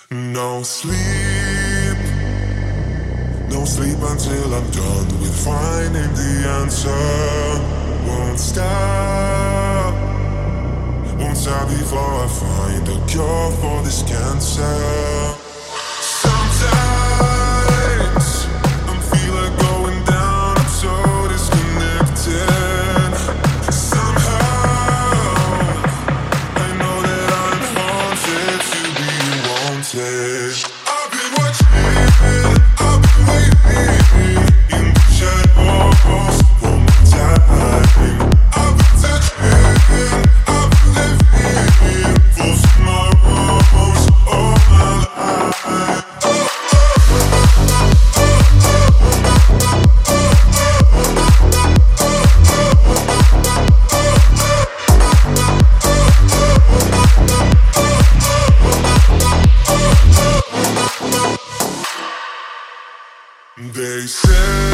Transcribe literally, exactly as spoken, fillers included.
No sleep, no sleep until I'm done with finding the answer. Won't stop, won't stop before I find a cure for this cancer. Sometimes I feel like going down, I'm so disconnected. Somehow I know that I'm haunted to be wanted. I've been watching, I've been waiting in the shadows for my time. I've been touching, I've been living for tomorrows all my life. They say